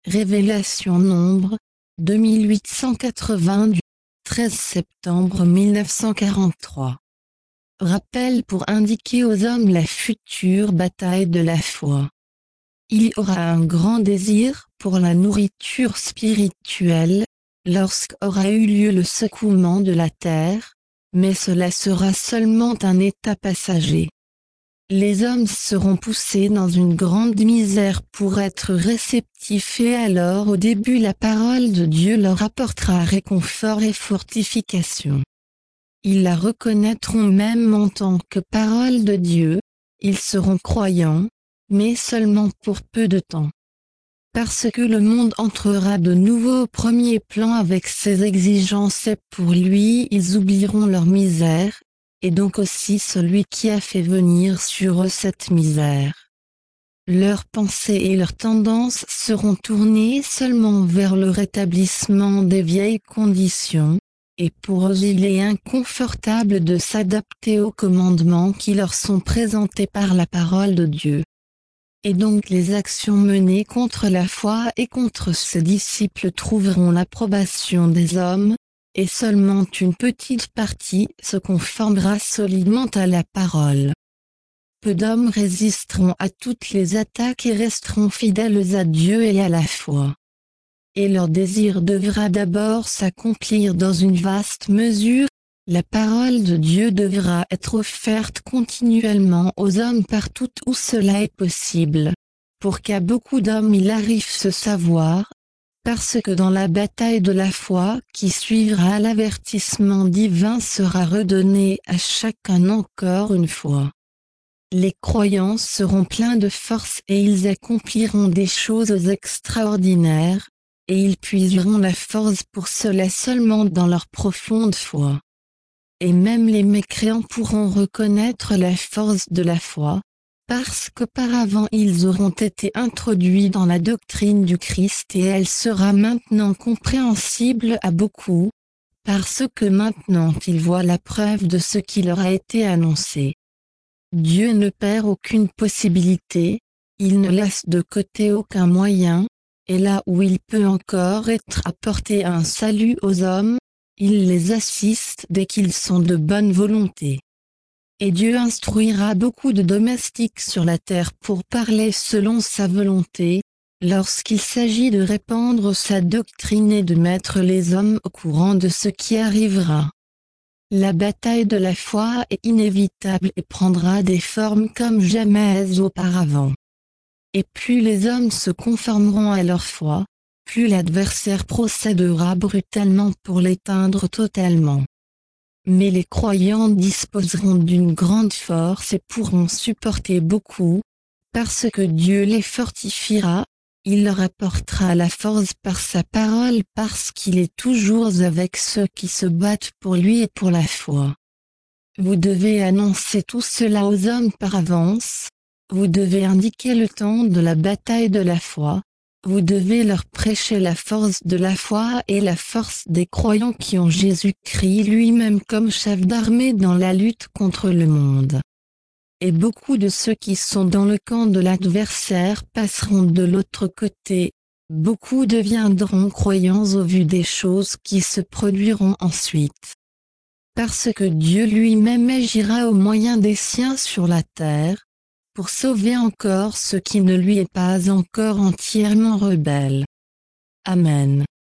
Révélation Nombre, 2880 du 13 septembre 1943. Rappel pour indiquer aux hommes la future bataille de la foi. Il y aura un grand désir pour la nourriture spirituelle, lorsqu'aura eu lieu le secouement de la terre, mais cela sera seulement un état passager. Les hommes seront poussés dans une grande misère pour être réceptifs et alors au début la parole de Dieu leur apportera réconfort et fortification. Ils la reconnaîtront même en tant que parole de Dieu, ils seront croyants, mais seulement pour peu de temps. Parce que le monde entrera de nouveau au premier plan avec ses exigences et pour lui ils oublieront leur misère, et donc aussi celui qui a fait venir sur eux cette misère. Leurs pensées et leurs tendances seront tournées seulement vers le rétablissement des vieilles conditions, et pour eux il est inconfortable de s'adapter aux commandements qui leur sont présentés par la parole de Dieu. Et donc les actions menées contre la foi et contre ses disciples trouveront l'approbation des hommes, et seulement une petite partie se conformera solidement à la parole. Peu d'hommes résisteront à toutes les attaques et resteront fidèles à Dieu et à la foi. Et leur désir devra d'abord s'accomplir dans une vaste mesure, la parole de Dieu devra être offerte continuellement aux hommes partout où cela est possible, pour qu'à beaucoup d'hommes il arrive ce savoir, parce que dans la bataille de la foi qui suivra l'avertissement divin sera redonné à chacun encore une fois. Les croyants seront pleins de force et ils accompliront des choses extraordinaires, et ils puiseront la force pour cela seulement dans leur profonde foi. Et même les mécréants pourront reconnaître la force de la foi, parce qu'auparavant ils auront été introduits dans la doctrine du Christ et elle sera maintenant compréhensible à beaucoup, parce que maintenant ils voient la preuve de ce qui leur a été annoncé. Dieu ne perd aucune possibilité, il ne laisse de côté aucun moyen, et là où il peut encore être apporté un salut aux hommes, il les assiste dès qu'ils sont de bonne volonté. Et Dieu instruira beaucoup de domestiques sur la terre pour parler selon sa volonté, lorsqu'il s'agit de répandre sa doctrine et de mettre les hommes au courant de ce qui arrivera. La bataille de la foi est inévitable et prendra des formes comme jamais auparavant. Et plus les hommes se conformeront à leur foi, plus l'adversaire procédera brutalement pour l'éteindre totalement. Mais les croyants disposeront d'une grande force et pourront supporter beaucoup, parce que Dieu les fortifiera, il leur apportera la force par sa parole parce qu'il est toujours avec ceux qui se battent pour lui et pour la foi. Vous devez annoncer tout cela aux hommes par avance, vous devez indiquer le temps de la bataille de la foi, vous devez leur prêcher la force de la foi et la force des croyants qui ont Jésus-Christ lui-même comme chef d'armée dans la lutte contre le monde. Et beaucoup de ceux qui sont dans le camp de l'adversaire passeront de l'autre côté, beaucoup deviendront croyants au vu des choses qui se produiront ensuite. Parce que Dieu lui-même agira au moyen des siens sur la terre, pour sauver encore ceux qui ne lui est pas encore entièrement rebelles. Amen.